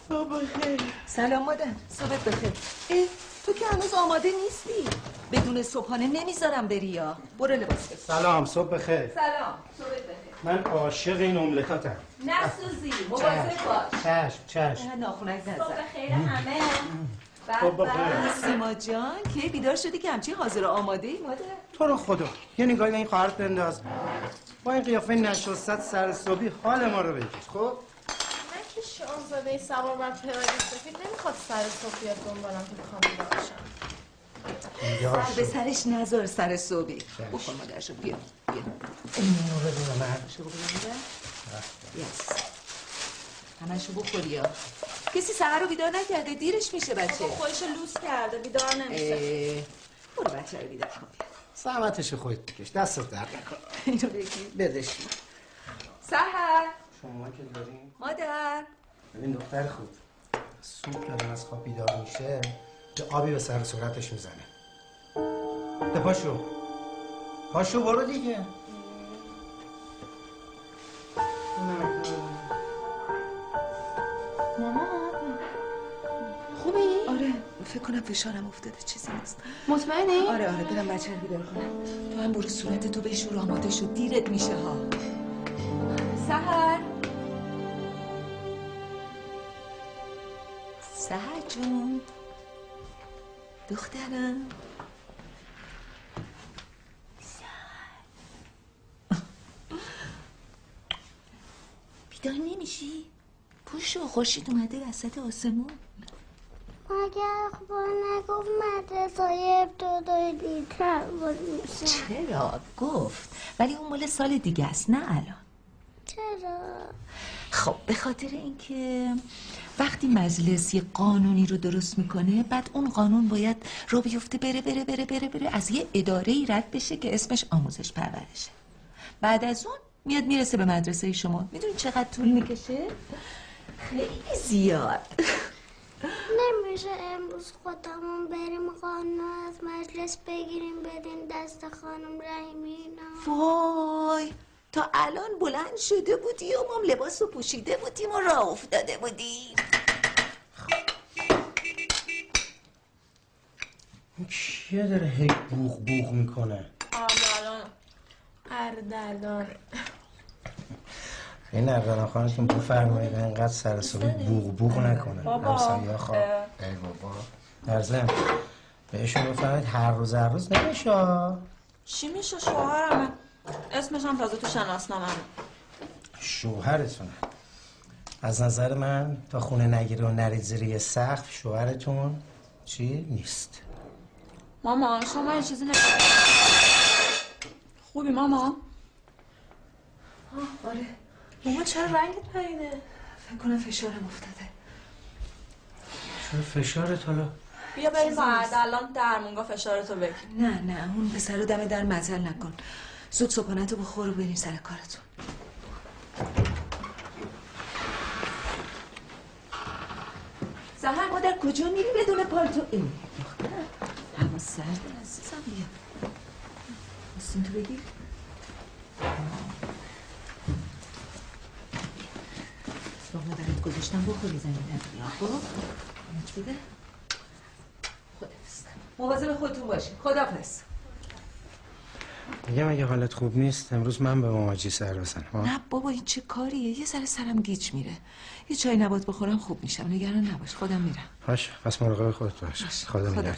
صبح بخیر. سلام مادر، صبحت بخیر. تو که هنوز آماده نیستی. بدون صبحانه نمیذارم بری یا. برو لباس بپوش. سلام، صبح بخیر. سلام، صبحت بخیر. من عاشق این املتاتم. نسوزی، مواظب باش. چشم. ناخونک نزن. صبح خیر همه. صبح بخیر. سیما جان که بیدار شدی که همچین حاضر آماده ای مادر؟ تو رو خدا یه نگاهی به این خواهرت بنداز. با این قیافه نشست سر صبحی حال ما رو بگیر. خب من که شاهزاده سوار بر پراید سفید نمیخواد سر صبح بیاد دنبالم که بخوام بیدار باشم. سر به سرش نذار سر صبحی. بخور مادرشو بیا. اینو بدون من. یس. همشو بخوری یا. کسی سحر رو بیدار نکرده، دیرش میشه بچه. خودشو لوس کرده، بیدار نمیشه. برو بچه رو بیدار کن. زحمتش خودت بکش، دستت درد نکن. اینو بگی. بدش. سحر. شما که دارین؟ مادر. ببین دختر خوب. صبح که از خواب بیدار میشه یه آبی به سر صورتش میزنه. ده پاشو برو دیگه. ماما خوبی؟ آره فکر کنم فشارم افتاده، چیزی نیست. مطمئنی؟ آره برم بچه رو بیدار کنم. تو هم برو صورت تو بشور، آماده شد، دیرت میشه ها. سحر جون دخترم. بیدار نمیشی؟ پوشو، خورشید اومده وسط آسمون. مگه اخبار نگفت مدرسه‌های ابتدایی دیرتر باز میشه؟ چرا؟ گفت، ولی اون مال سال دیگه است، نه الان. چرا؟ خب به خاطر اینکه وقتی مجلس یه قانونی رو درست میکنه، بعد اون قانون باید رو بیفته بره از یه اداره‌ای رد بشه که اسمش آموزش پرورشه. بعد از اون میاد میرسه به مدرسه شما. میدونی چقدر طول میکشه؟ خیلی زیاد. نمیشه امروز خودمون بریم قانون از مجلس بگیریم بدین دست خانم رحیمینا؟ وای تا الان بلند شده بودی و ما لباس رو پوشیده بودیم و راه افتاده بودیم. این کیه داره هی بوغ میکنه؟ اردلان. این اردلان خانتون بفرمایید اینقدر سر صبح بوغ نکنه. همسایه‌ها خواب. ای بابا. درزم بهشون بفرمایید هر روز نمیشه. چی میشه شوهرم؟ اسمش هم تازه تو شناسنامه. شوهرتونه. از نظر من تا خونه نگیره و نرید زیر یه سقف شوهرتون چی نیست. ماما شما یه چیزی خوبی ماما؟ آره ماما چرا رنگت پریده؟ فکر کنم فشارم افتاده. چرا فشارت حالا؟ بیا بریم با اردلان درمونگاه فشارتو بگیر. نه اون پسر رو دم در معطل نکن. زود صبحانه‌تو بخور و بریم سر کارتون. سحر مادر کجا میری بدون پالتو؟ دختر هوا سرده عزیزم. بیا بستون تو بگیر. صبحانه برات گذاشتم بخوری زنی نبیا. خب اینت بده. خدافظ. مواظب خودتون باشین. خدافظ. میگم اگه حالت خوب نیست امروز من به ماماجی سر بزنم. نه بابا این چه کاریه؟ یه ذره سرم گیج میره. یه چای نبات بخورم خوب میشم. نگران نباش، خودم میرم. باشه پس مراقب خودت باش. خدا نگهدار.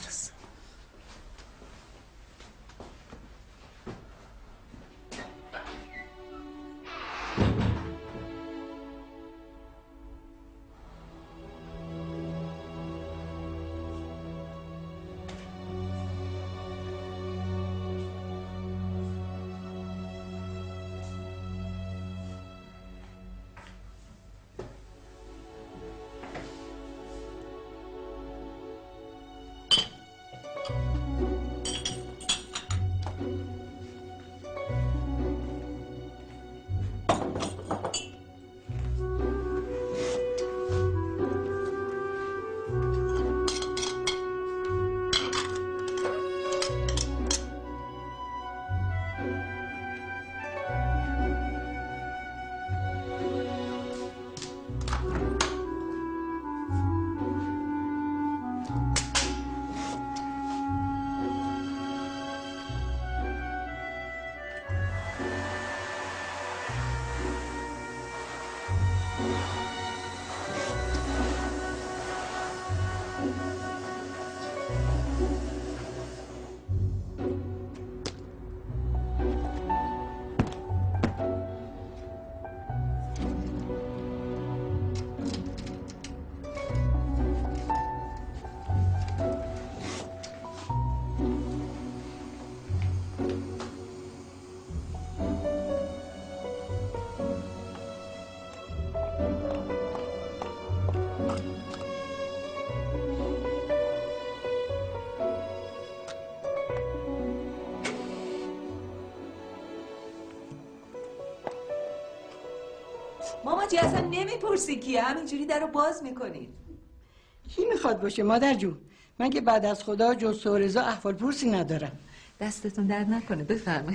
ماما جی اصلا نمیپرسی کیه، همینجوری در رو باز میکنین. کی میخواد باشه مادر جون؟ من که بعد از خدا جز سورزا احوال پرسی ندارم. دستتون درد نکنه، بفرمایید.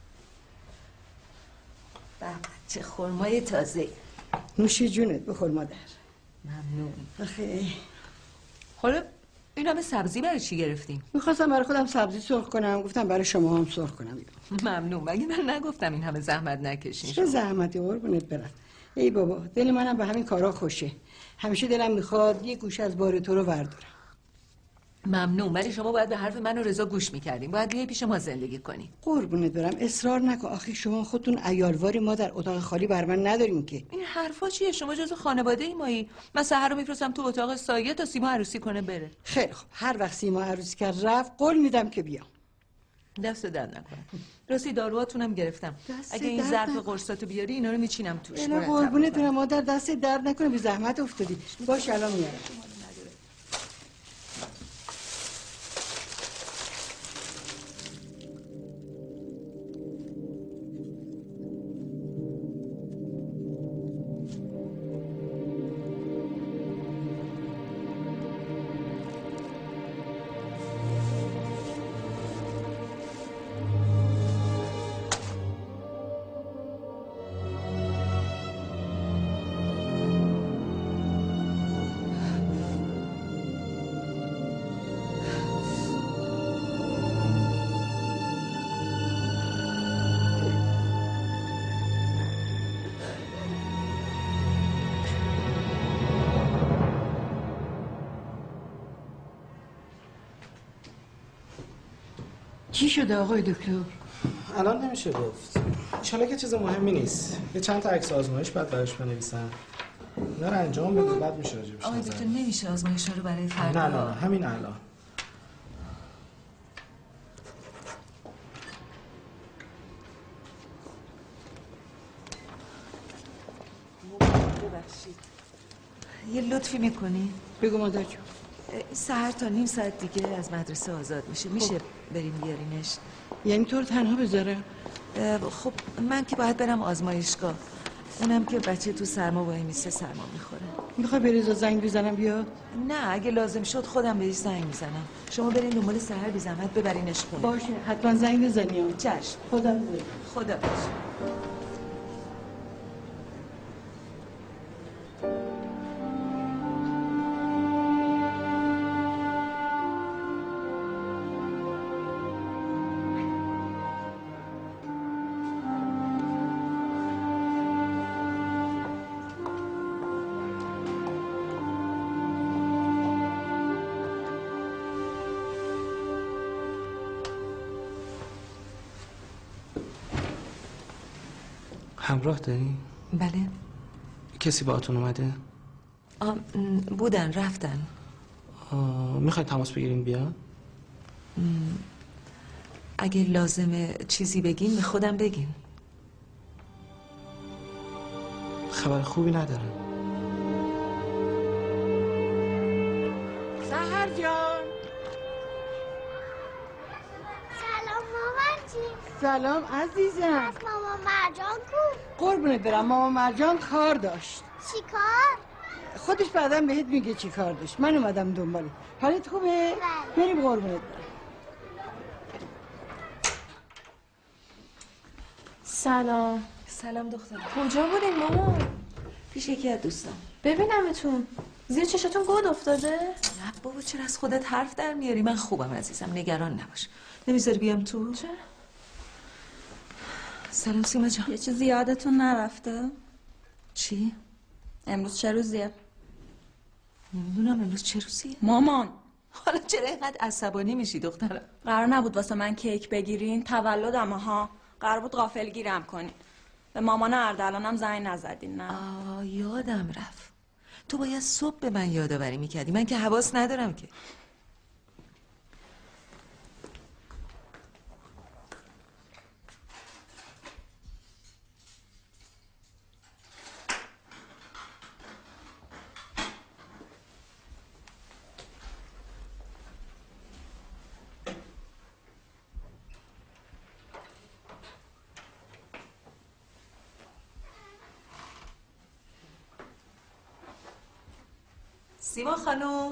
بابا چه خرمای تازه. نوش جونت، بخور مادر. ممنون. آخه حالا این همه سبزی برای چی گرفتیم؟ میخواستم برای خودم سبزی سرخ کنم، گفتم برای شما هم سرخ کنم. ممنون. مگه من نگفتم این همه زحمت نکشین؟ چه زحمتی قربونت برم. ای بابا دل منم به همین کارا خوشه. همیشه دلم میخواد یه گوشه از بار تو رو وردارم. ممنون، ولی شما باید به حرف من و رضا گوش میکردیم. باید بیای پیش ما زندگی کنی. قربونت برم، اصرار نکن. آخه شما خودتون عیالواری، ما در اتاق خالی بر من نداریم که. این حرفا چیه؟ شما جزو خانواده ای مایی. من سحر رو میفرستم تو اتاق سایه تا سیما عروسی کنه بره. خیلی خوب، هر وقت سیما عروسی کرد رفت قول میدم که بیام. دست درد نکنه. راستی داروهاتونم گرفتم. اگه این ظرف قرصاتو بیاری اینا رو میچینم توش. اینا قربونت برم مادر، دست درد نکنه، بی زحمت افتادی. باش الان میارم. چی شده آقای دکتر؟ الان نمیشه گفت. انشالله که چیز مهمی نیست. یه چند تا عکس آزمایش بعد براش بنویسم. اینا رو انجام بده بعد میشه راجبش آقای دکتر نمیشه آزمایش‌ها رو برای فردا؟ نه همین الان. ببخشید. یه لطفی میکنی؟ بگو مادر جون. سحر تا نیم ساعت دیگه از مدرسه آزاد میشه. میشه بریم بیارینش؟ یعنی تو رو تنها بذارم؟ خب من که باید برم آزمایشگاه. اونم که بچه تو سرما وای میسته سرما میخوره. میخوای به رضا زنگ بزنم بیا؟ نه اگه لازم شد خودم بهش زنگ میزنم. شما برین دنبال سحر بی زحمت ببرینش خونه. باشه حتما زنگ بزنی. چشم. خدا باشه. همراه داری؟ بله. کسی باهاتون اومده؟ بودن رفتن. میخواید تماس بگیرین بیان؟ اگه لازمه چیزی بگین به خودم بگین. خبر خوبی ندارم. سحر جان. سلام مامان جی. سلام عزیزم. از مامان مرجان کو؟ قربونت برم، مامان مرجان کار داشت. چی کار؟ خودش بعدم بهت میگه چی کار داشت. من اومدم دنباله. حالت خوبه؟ بله. بریم قربونت برم. سلام. سلام دختر. کجا بودین مامان؟ پیش یکی از دوستان. ببینمتون. زیر چشتون گود افتاده؟ نه بابا چرا از خودت حرف در میاری؟ من خوبم عزیزم، نگران نباش. نمیذاری بیام تو؟ چه؟ سلام سیما جان. یه چیزی یادتون نرفته؟ چی؟ امروز چه روزیه؟ نمیدونم امروز چه روزیه؟ مامان حالا چرا اینقدر عصبانی میشی دخترم؟ قرار نبود واسه من کیک بگیرین؟ تولدمه ها. قرار بود غافلگیرم کنین. به مامان اردلانم زنگ نزدین نه؟ یادم رفت. تو باید صبح به من یادآوری میکردی. من که حواس ندارم که. سیما خانوم.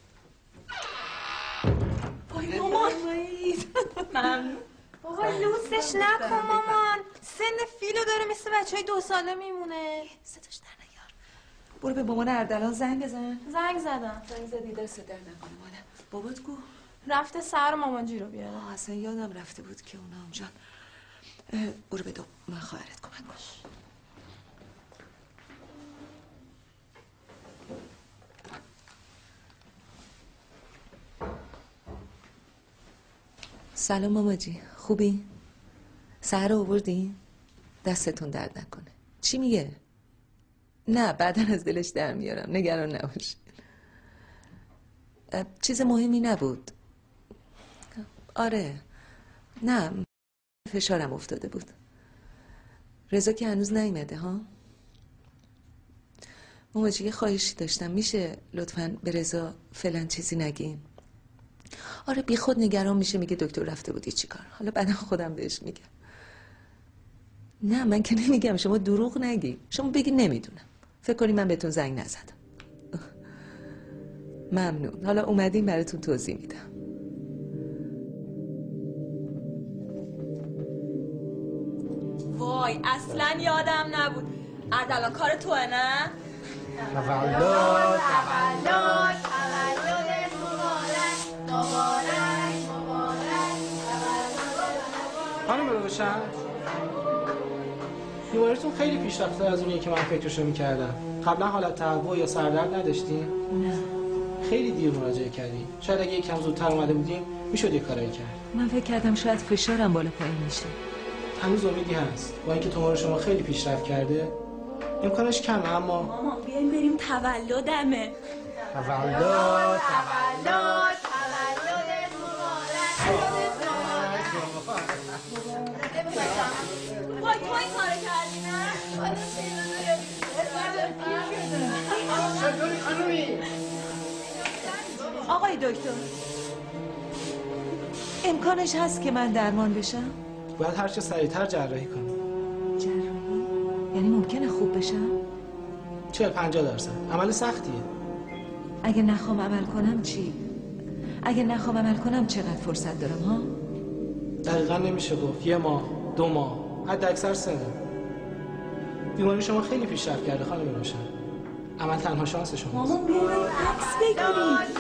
وای مامان ممنون. بابا لوسش نکن مامان. سن فیلو داره مثل بچه های 2 ساله میمونه. صداش در نیار. برو به مامان اردلان زنگ بزن. زنگ زدم. زنگ زدی دست در نکنه مادر. بابات کو؟ رفته سر مامانجی رو بیاره. اصلا یادم رفته بود که اونا اونجان. برو بدو من خواهرت کمک باش. سلام ماما جی، خوبی؟ سحر رو آوردین؟ دستتون درد نکنه. چی میگه؟ نه بعدا از دلش در میارم، نگران نباش. چیز مهمی نبود. آره نه فشارم افتاده بود. رضا که هنوز نیومده ها؟ ماما جی یه خواهشی داشتم، میشه لطفاً به رضا فعلا چیزی نگین؟ آره بی خود نگران میشه، میگه دکتر رفته بودی چیکار. حالا بعدا خودم بهش میگم. نه من که نمیگم، شما دروغ نگی. شما بگی نمیدونم. فکر کنی من بهتون زنگ نزدم. ممنون. حالا اومدیم براتون توضیح میدم. وای اصلا یادم نبود. اردلان کار توه نه؟ تولد خانم روشن، بیماریتون خیلی پیشرفته از اونیه که من فکرشو میکردم. قبلا حالت تهوع یا سردرد نداشتین؟ نه خیلی دیر مراجعه کردین. شاید اگه یکم زودتر اومده بودیم میشد یه کارایی کرد. من فکر کردم شاید فشارم بالا پایین میشه. هنوز امیدی هست. با اینکه تومور شما خیلی پیشرفت کرده امکانش کمه، اما مامان بیایم بریم تولدمه. تولد وای تو این کارو کردی نه؟ چطوری خانومی؟ آقای دکتر امکانش هست که من درمان بشم؟ باید هر چه سریعتر جراحی کنیم. جراحی؟ یعنی ممکنه خوب بشم؟ 40-50%. عمل سختیه. اگه نخوام عمل کنم چی؟ اگه نخوام عمل کنم چقدر فرصت دارم ها؟ دقیقا نمیشه گفت. 1 ماه 2 ماه حد اکثر 3 ماه. بیماری شما خیلی پیشرفت کرده خانم روشن. عمل تنها شانس شماست. مامان بیایم عکس بگیریم.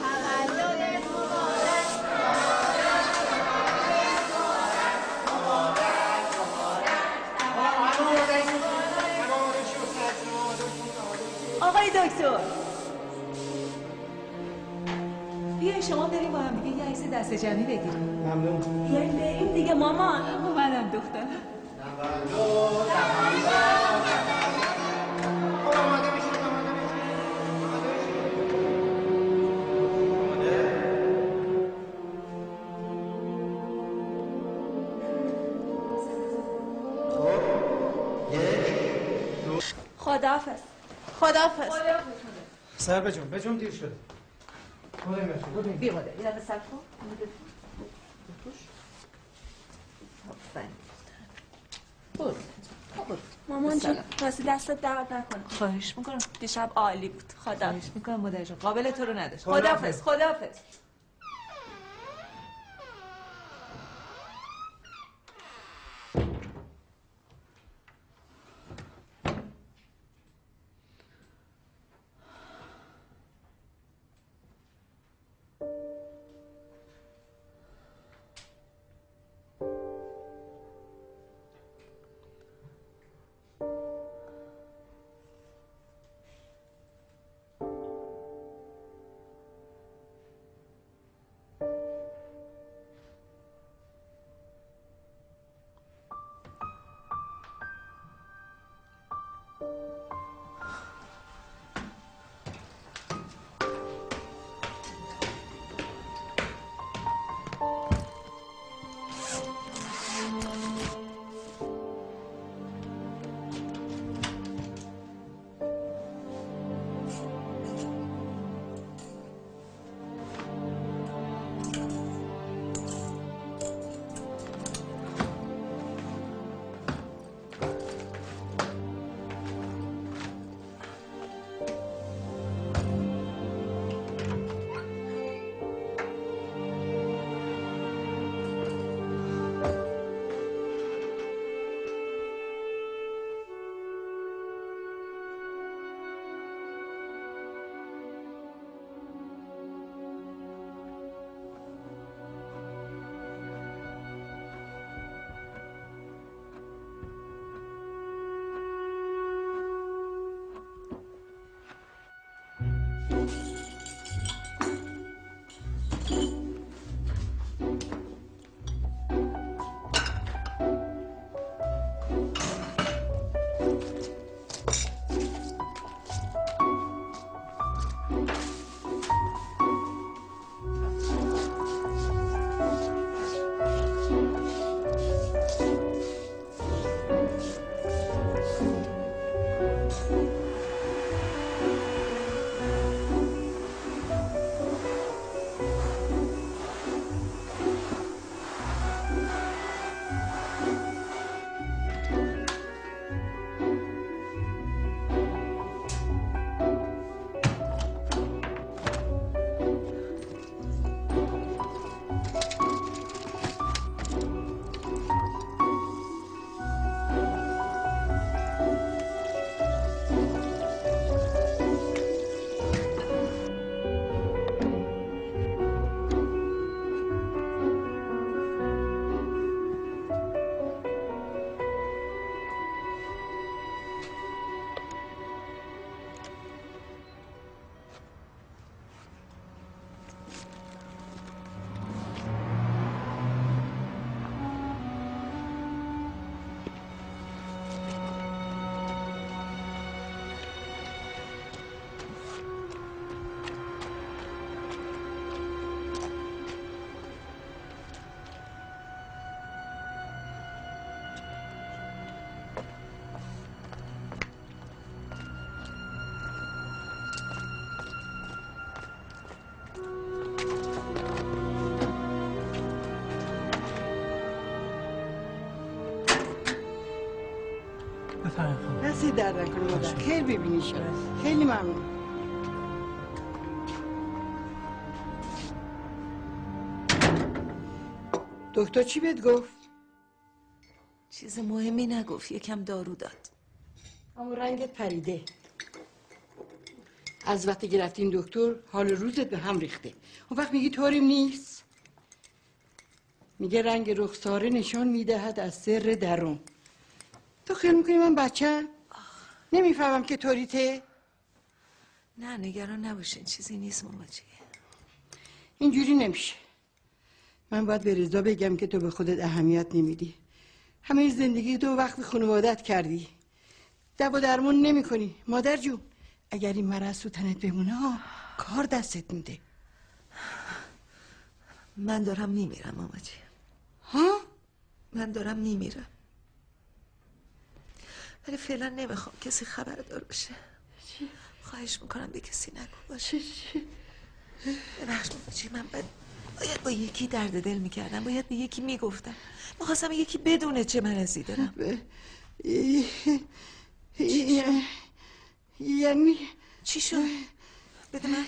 آقای دکتر بیاین شما بریم با هم دیگه یه عکس دست جمعی بگیریم. ممنون. بیایم بریم دیگه مامان. اومدم دختر. خداحافظ. خداحافظ. سر بجون دیر شده. بیا مادر یه دقیقه صبر کن. مامان جون راستی دستت درد نکنه. خواهش میکنم. دیشب عالی بود. خداحافظ. خواهش میکنم مادر جان. قابل تو رو نداشت. خداحافظ. خداحافظ. دستی در نکنه مادر. خیلی ببینی شما. خیلی ممنون. دکتر چی بهت گفت؟ چیز مهمی نگفت، یکم دارو داد. اما رنگت پریده. از وقتی که رفتین دکتر حال روزت به هم ریخته. اون وقت میگی طوریم نیست. میگه رنگ رخساره نشان میدهد از سر درون. تو خیال میکنی من بچه‌م؟ نمیفهمم که طوریته؟ نه نگران نباشین، چیزی نیست ماما جی. اینجوری نمیشه. من باید به رضا بگم که تو به خودت اهمیت نمیدی. همه زندگی تو وقت خانوادت کردی. دوا درمون نمی کنی. مادر جون اگر این مرض تو تنت بمونه کار دستت میده. من دارم میمیرم ماما جی. ها؟ من دارم میمیرم. ولی فعلا نمیخوام کسی خبردار بشه. خواهش میکنم به کسی نگو باشه. ببخش ماما جی، من باید با یکی درد دل میکردم، باید به یکی میگفتم. میخواستم یکی بدونه چه مرضی دارم. یعنی چی شد؟ بده من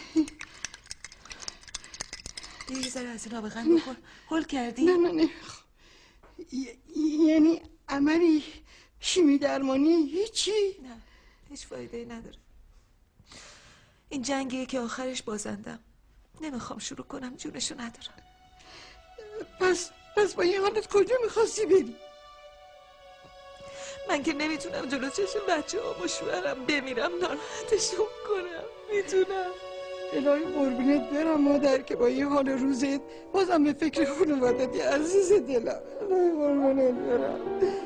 یه ذره از این آب قند بخور. هول کردی؟ نه نمیخوام. یعنی عملی شیمی درمانی هیچی؟ نه هیچ فایده نداره. این جنگیه که آخرش بازندم. نمیخوام شروع کنم، جونشو ندارم. پس با این حالت کجا میخواستی بری؟ من که نمیتونم جلو چشم بچه ها و شوهرم بمیرم ناراحتشون کنم. میتونم الهی قربونت برم مادر که با این حال روزت بازم به فکر خانوادتی عزیز دلم. الهی قربونت برم.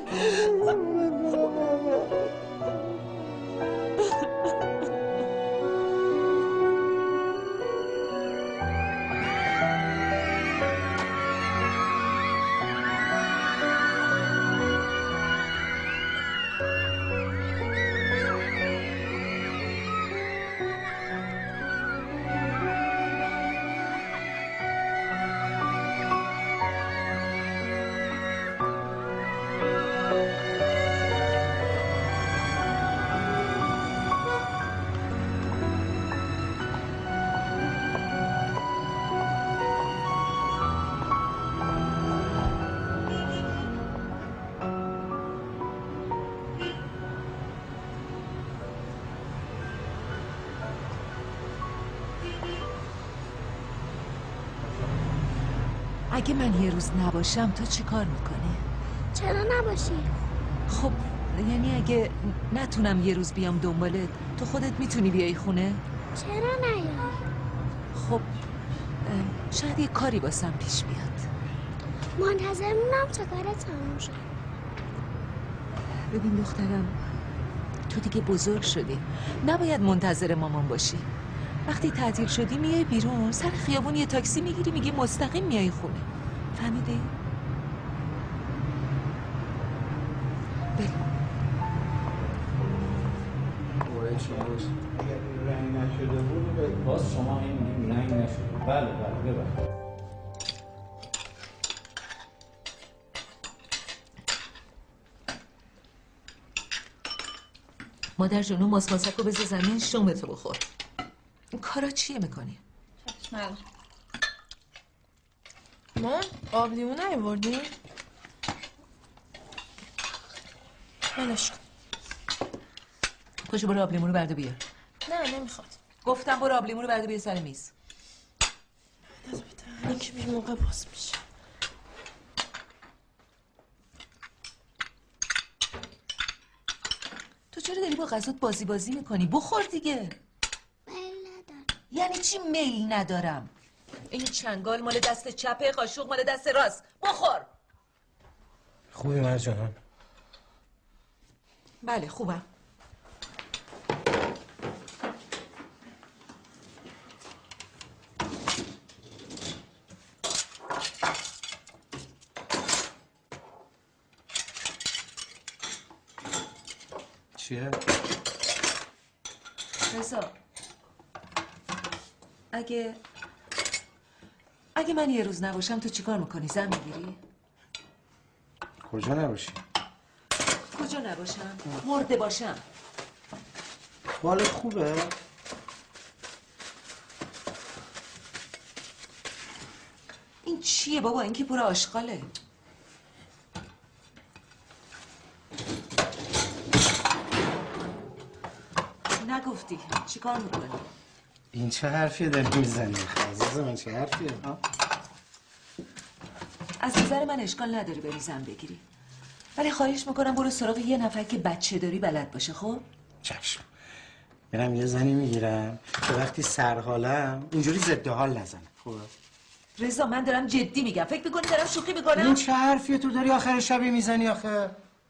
اگه من یه روز نباشم تو چی کار میکنی؟ چرا نباشی؟ خب یعنی اگه نتونم یه روز بیام دنبالت، تو خودت میتونی بیای خونه؟ چرا نیای؟ خب شاید یه کاری باسم پیش بیاد. منتظر مونم تا کارت تموم شد. ببین دخترم، تو دیگه بزرگ شدی، نباید منتظر مامان باشی. وقتی تعطیل شدی میای بیرون، سر خیابون یه تاکسی میگیری، میگی مستقیم میای خونه. فهمیدی؟ بریم. اگر رنگ نشده بود باز شما این میگیم رنگ نشده. بله ببخشید. مادر جون، اون ماسماسک رو بذار زمین، شومتو بخور. این کارا چیه میکنی؟ چشم مان آب لیمو نیاوردی؟ ولش کن. پاشو برو آب لیمو رو برده بیار. نه نمیخواد. گفتم برو آب لیمو رو برده بیار سر میز. یکی بی موقع باز میشه. تو چرا داری با غذات بازی میکنی؟ بخور دیگه. میل ندارم. یعنی چی میل ندارم؟ این چنگال مال دست چپه، قاشق مال دست راست. بخور. خوبی مرجان؟ بله خوبم. چیه؟ رضا، اگه من یه روز نباشم تو چیکار میکنی؟ زن میگیری؟ کجا نباشی؟ کجا نباشم؟ مرده باشم. حالت خوبه؟ این چیه بابا؟ این که پر آشغاله. نگفتی چیکار میکنی؟ این چه حرفیه داری میزنی؟ عزیز من چه حرفیه؟ از نظر من اشکال نداری بری زن بگیری، ولی خواهش میکنم برو سراغ یه نفر که بچه داری بلد باشه. خب؟ چشم. میرم یه زنی میگیرم که وقتی سرحالم اینجوری ضد حال نزنه. خوبه؟ رضا من دارم جدی میگم. فکر میکنی دارم شوخی میکنم؟ این چه حرفیه تو داری آخر شبی میزنی آخه؟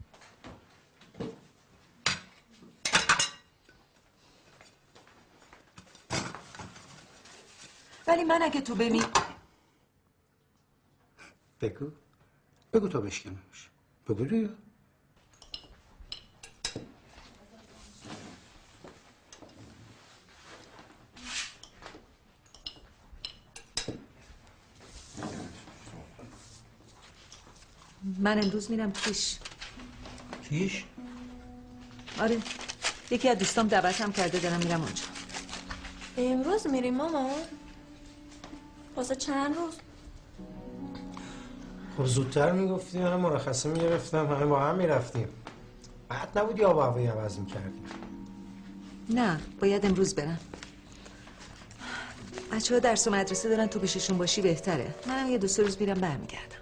ولی من اگه تو بگو تا بشکنمش. بگو دیگه. من امروز میرم کیش. کیش؟ آره، یکی از دوستام دعوتم کرده، دارم میرم اونجا. امروز میریم ماما؟ واسه چند روز؟ خب زودتر میگفتی من مرخصه میگرفتم، همه با هم میرفتیم. بعد نبودی آب و هوایی عوض میکردیم. نه، باید امروز برم. بچه‌ها درس و مدرسه دارن، تو پیششون باشی بهتره. منم یه 2-3 روز میرم برمیگردم.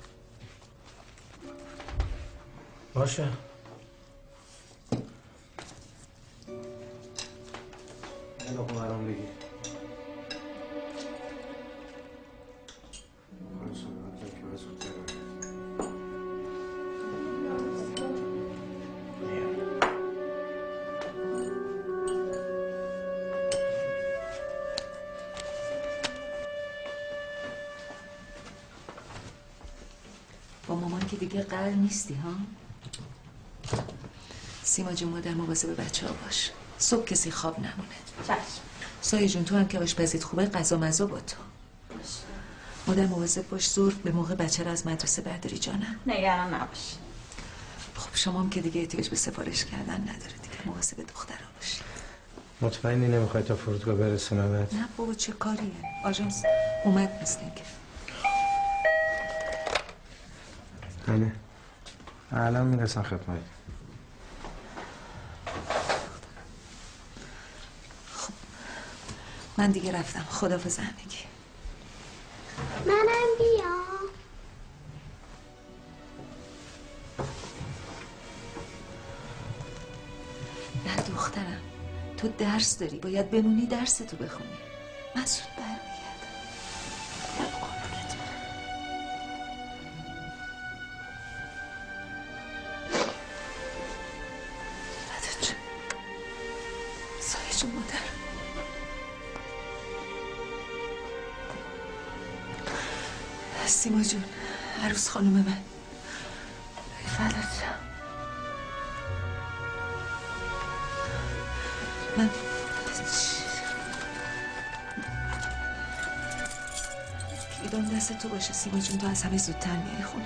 باشه. یه لقمه برام بگیر. با مامان که دیگه قرار نیستی ها؟ سیما جون، مادر مواظب بچه ها باش. صبح کسی خواب نمونه. چشم. سایه جون، تو هم که آشپزیت خوبه، غذا مزا با تو. مادر مواظب باش، زور به موقع بچه را از مدرسه برداری جانم. نگران نباش. خب شما هم که دیگه احتیاج به سفارش کردن نداره دیگه. مواظب دخترها باشی. مطمئنی نمیخوای تا فرودگاه برسونمت؟ نه بابا چه کاریه؟ آژانس اومد مثل اینکه. بله. الان میرسم خدمت. خب من دیگه رفتم. خداحافظ همگی. منم بیا. نه دخترم، تو درس داری، باید بمونی درس تو بخونی. مسعود برمیگرد. قربونت برم. فدات شم. سایه جون مادر. سیما جون، عروس خانم من. فدات شم. من ایدان دست تو باشه سیما جون، تو از همه زودتر میاری خونه.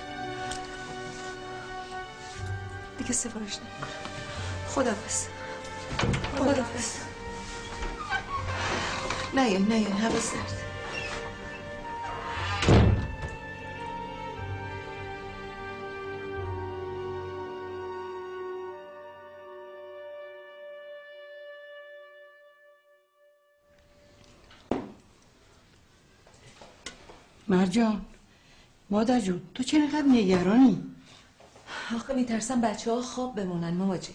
دیگه سفارش نمیکنم. خداحافظ. خداحافظ. نه حواس دارد. مرجان، مادر جون، تو چرا اینقدر نگرانی؟ آخه میترسم بچه‌ها خواب بمونن ماجی.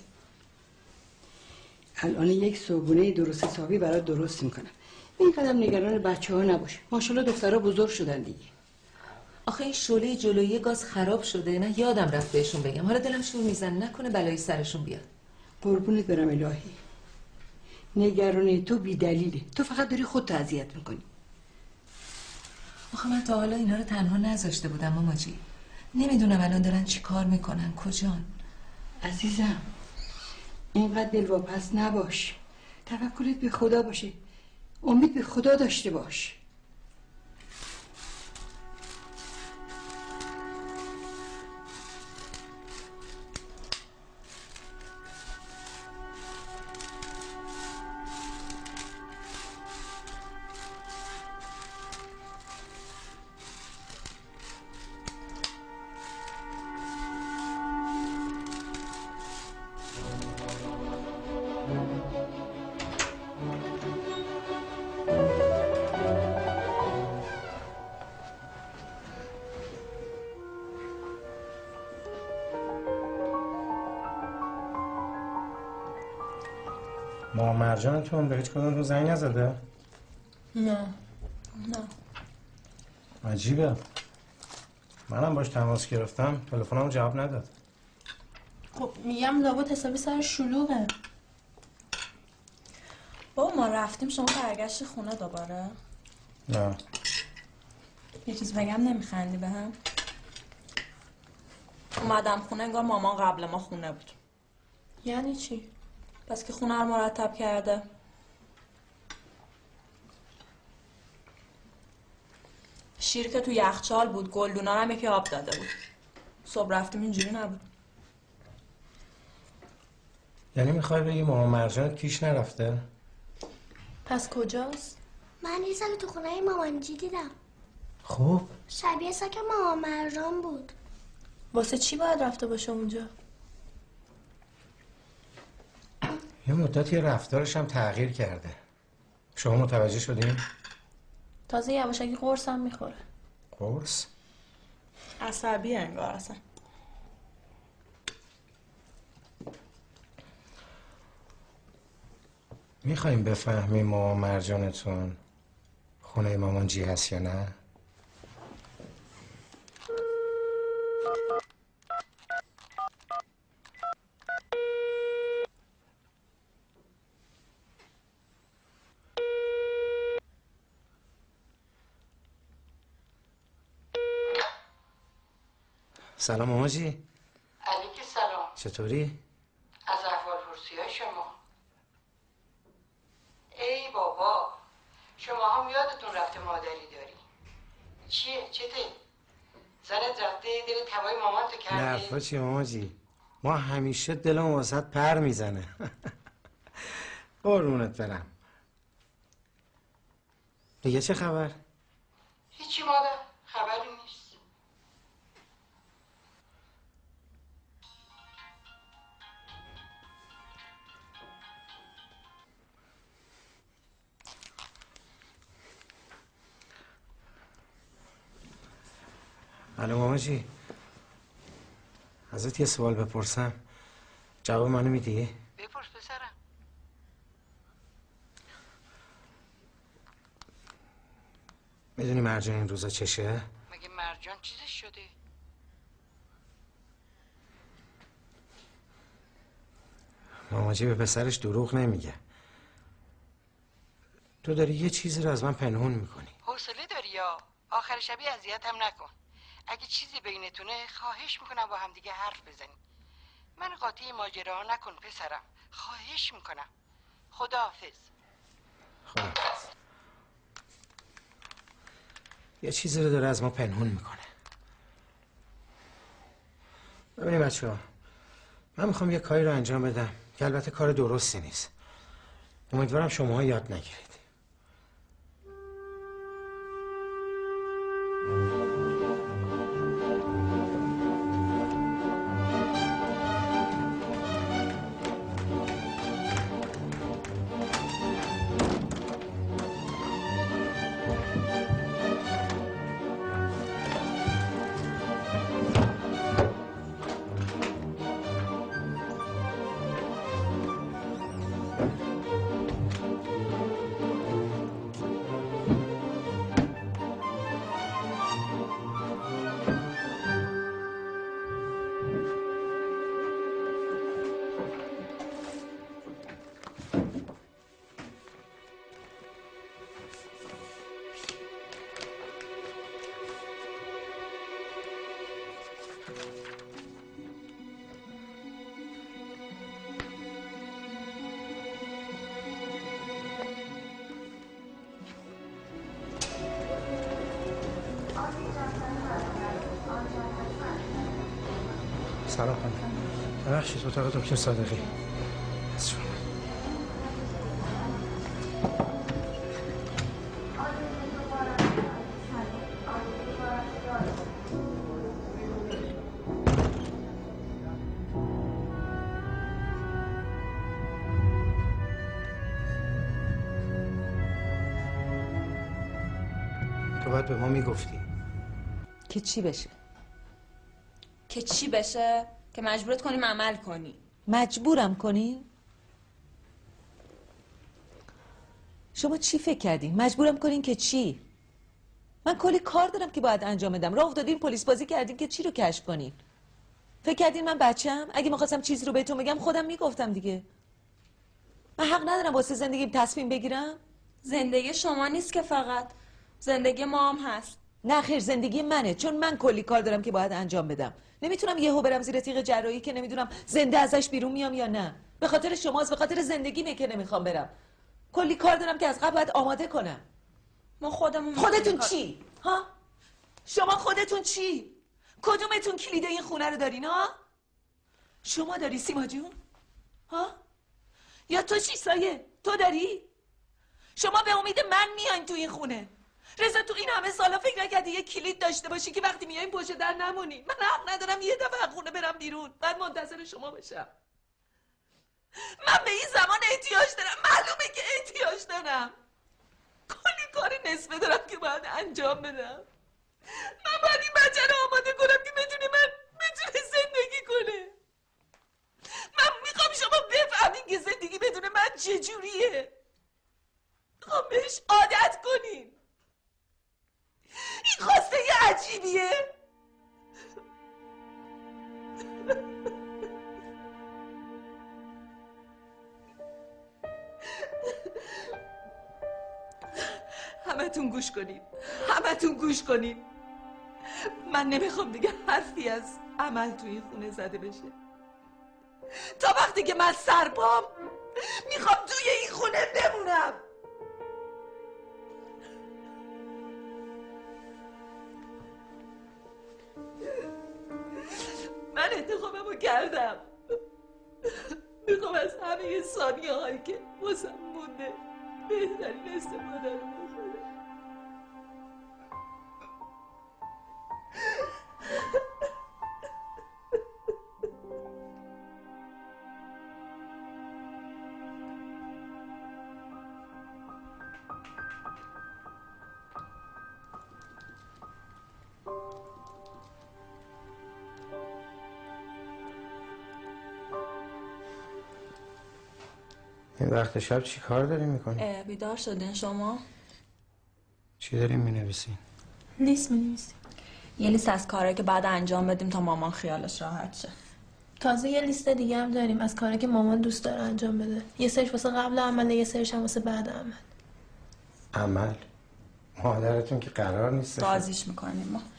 الان یک صبحونه درست حسابی برات درست میکنم. اینقدر نگران بچه‌ها نباش. ماشاءالله دخترها بزرگ شدن دیگه. آخه این شعله جلویی گاز خراب شده، نه یادم رفت بهشون بگم. حالا دلم شور میزنه نکنه بلایی سرشون بیاد. قربونت برم الهی. نگرانی تو بی دلیله. تو فقط داری خودت اذیت میکنی. آخه من تا حالا اینا رو تنها نذاشته بودم ماجی. نمیدونم الان دارن چی کار میکنن، کجان. عزیزم، اینقدر دلواپس نباش. توکلت به خدا باشه. امید به خدا داشته باش. ما مرجانتون به هیچ کدومتون زنگ نزده؟ نه. عجیبه. منم باش تماس گرفتم، تلفنم جواب نداد. خب میگم لابد حسابی سر شلوغه. بابا ما رفتیم شما برگشت خونه دوباره؟ نه. یه چیز بگم نمیخندی به هم؟ اومدم خونه انگار مامان قبل ما خونه بود. یعنی چی؟ پس که خونه رو مرتب کرده. شیر که تو یخچال بود، گلدونا رو هم یکی آب داده بود. صبح رفتیم اینجوری نبود. یعنی میخوای بگی مامان مرجانت کیش نرفته؟ پس کجاست؟ من یه سال تو خونه مامانجی دیدم. خب شبیه ساک مامان مرجان بود. واسه چی باید رفته باشه اونجا؟ یه مدتی رفتارش هم تغییر کرده. شما متوجه شدین؟ تازه یواشکی قرص هم میخوره. قرص؟ عصبی انگار اصلا. میخواییم بفهمیم مامان مرجانتون خونه مامان جی هست یا نه؟ سلام ماما جی. علیک سلام. چطوری؟ از احوالپرسی‌های شما. ای بابا، شما هم یادتون رفته مادری داری. چیه؟ چته؟ زنت رفته دل توای مامان تو کرده؟ نرفا چی ماما جی؟ ما همیشه دلم واسط پر میزنه. قربونت برم. دیگه چه خبر؟ هیچی مادر، خبری نیست. الو ماما جی، ازت یه سوال بپرسم، جواب منو میدی؟ بپرس پسرم. میدونی مرجان این روزا چشه؟ مگه مرجان چیزش شده؟ ماماجی به پسرش دروغ نمیگه. تو داری یه چیزی رو از من پنهون میکنی. حوصله داری یا؟ آخر شبی اذیتم نکن. اگه چیزی بینتونه خواهش میکنم با همدیگه حرف بزنی. من قاطی ماجراها نکن پسرم، خواهش میکنم. خداحافظ. خداحافظ. یه چیزی رو داره از ما پنهون میکنه. ببینید بچه‌ها، من میخوام یه کاری رو انجام بدم که البته کار درستی نیست. امیدوارم شماها یاد نگیرید. سلام خانم. ببخشید اتاق دکتر صادقی. تو باید به ما میگفتی که چی بشه؟ که چی بشه؟ که مجبورت کنیم عمل کنی. مجبورم کنین؟ شما چی فکر کردین؟ مجبورم کنین که چی؟ من کلی کار دارم که باید انجام بدم. راه افتادین پلیس بازی کردین که چی رو کشف کنین؟ فکر کردین من بچه‌ام؟ اگه می‌خواستم چیزی رو بهتون بگم خودم میگفتم دیگه. من حق ندارم واسه زندگیم تصمیم بگیرم؟ زندگی شما نیست که فقط، زندگی ما هم هست. نه خیر، زندگی منه، چون من کلی کار دارم که باید انجام بدم. نمیتونم یهو برم زیر تیغ جراحی که نمیدونم زنده ازش بیرون میام یا نه. به خاطر شماست، به خاطر زندگیمه که نمیخوام برم. کلی کار دارم که از قبل باید آماده کنم. ما خودمون خودتون چی؟ ها؟ شما خودتون چی؟ کدومتون کلید این خونه رو دارین ها؟ شما داری سیما جون؟ ها؟ یا تو چی سایه؟ تو داری؟ شما به امید من میاین تو این خونه. رضا تو این همه سالا فکر نکردی یه کلید داشته باشی که وقتی میایم پشت در نمونی. من حق ندارم یه دفعه از خونه برم بیرون بعد منتظر شما باشم. من به این زمان احتیاج دارم، معلومه که احتیاج دارم. کلی کار نصفه دارم که باید انجام بدم. من باید این بچه رو آماده کنم که بتونه زندگی کنه. من میخوام شما بفهمین که زندگی بدون من چجوریه. میخوام بهش عادت کنین. این خواسته یه عجیبیه. همتون گوش کنین، همتون گوش کنین. من نمیخوام دیگه حرفی از عمل توی این خونه زده بشه. تا وقتی که من سرپام میخوام توی این خونه بمونم. من انتخابمو کردم. میخوام از همه ثانیه هایی که واسم مونده بهترین استفاده رو بکنم. این وقت شب چی کار داری میکنی؟ بیدار شدین شما؟ چی داریم می‌نویسین؟ لیست می‌نویسیم. یه لیست از کارهایی که بعد انجام بدیم تا مامان خیالش راحت شه. تازه یه لیست دیگه هم داریم از کارهایی که مامان دوست داره انجام بده. یه سرش واسه قبل عمل، یه سرش هم واسه بعد عمل. عمل؟ مادرتون که قرار نیست. بازیش میکنیم ما.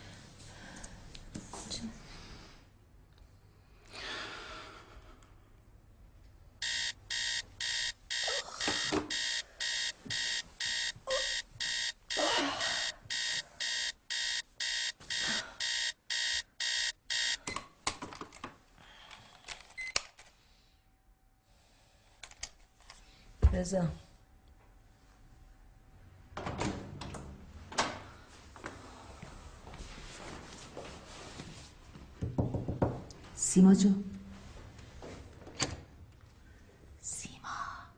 رضا سیما جو سیما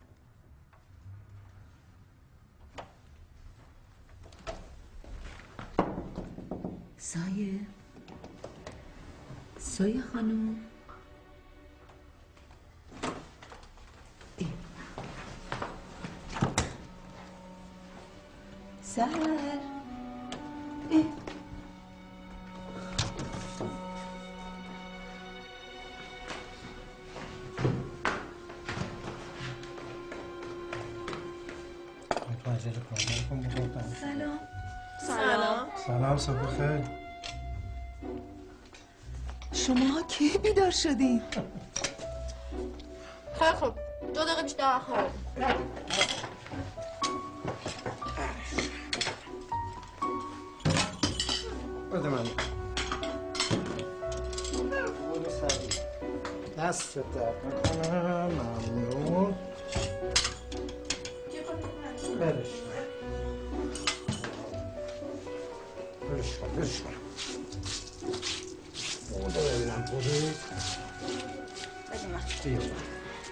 سایه خانم سهر سلام صبح بخیر. شما کی بیدار شدین؟ خیلی خوب 2 دقیقه بیشتر آخر بده من. دست درد نکنه. ممنون. برش کن. اون رو ببینم بودید. بدیم من.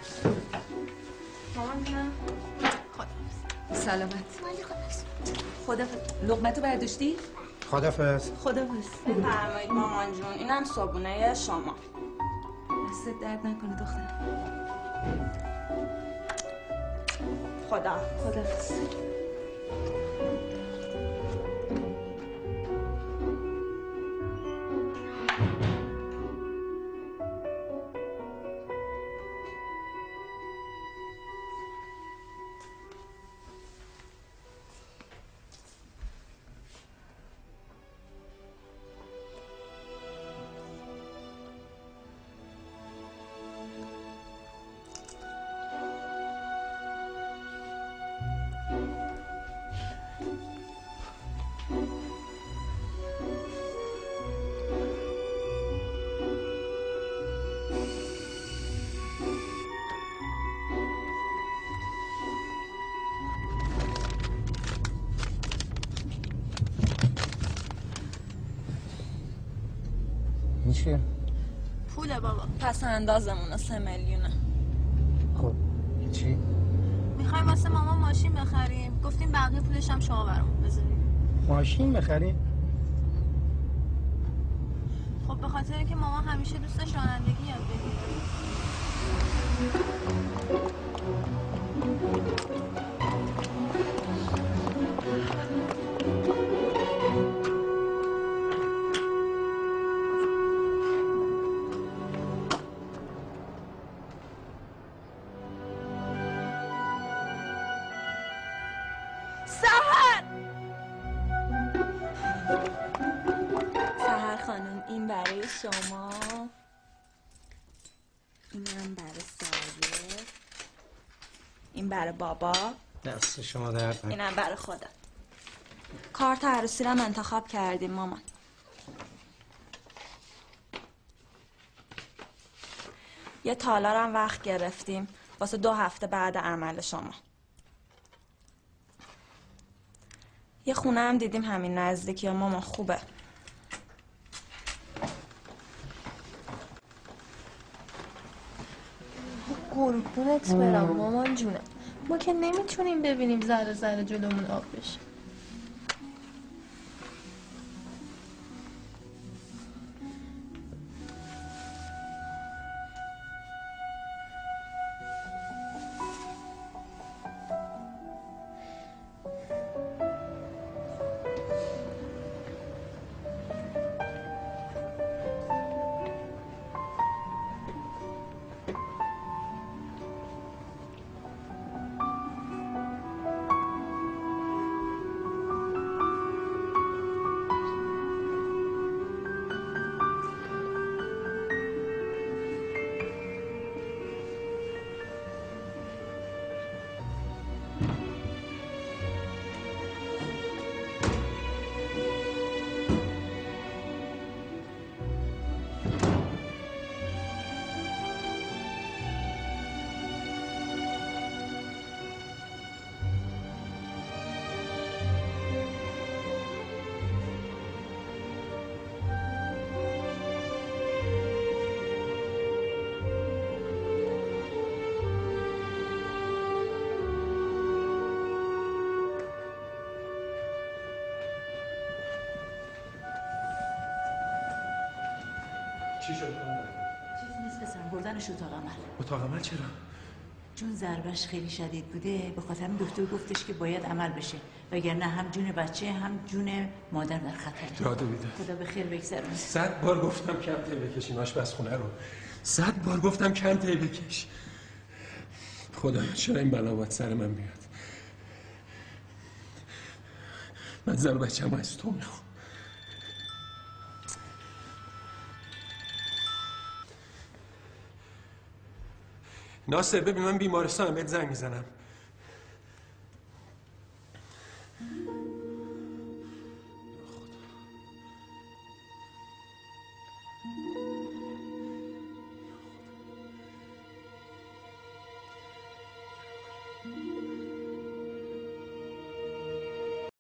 مامان جونم. سلامت. مالی خلاص. خدا لقمتو برداشتی؟ خدافظ. بفرمایید مامان جون. اینم صبونه شما. دستت درد نکنه دختر. خداحافظ. این چیه؟ پوله بابا. پس اندازمونه 3 میلیونه. خب چی؟ میخوایم واسه مامان ماشین بخریم. گفتیم بقیه پولش هم شما برامون بذاریم. ماشین بخریم؟ خب به خاطر اینکه مامان همیشه دوست داشت رانندگی یاد بگیره. سهر خانم این برای شما، اینم برای سایه، این برای بابا، دست شما درد نکنه. اینم برای خودم. کارت عروسی رو انتخاب کردیم مامان. یه تالار هم وقت گرفتیم واسه 2 هفته بعد عمل شما. یه خونه هم دیدیم همین نزدیکی مامان. خوبه. قربونت برم مامان جونم. ما که نمیتونیم ببینیم ذره ذره جلومون آب بشه. چی شد؟ چیزی نیست پسرم، بردنش اتاق عمل. اتاق عمل چرا؟ چون ضربش خیلی شدید بوده، به خاطر دکتر گفتش که باید عمل بشه، وگرنه هم جون بچه هم جون مادر در خطره. داده بیده. خدا به خیر بگذرونه. 100 بار گفتم کم تی بکشین آشپزخونه رو. 100 بار گفتم کم تی بکش. خدایا چرا این بلا باید سر من بیاد؟ من زن و بچه‌مو از تو میخوام. ناصر ببین من بیمارستانم، بهت زنگ میزنم.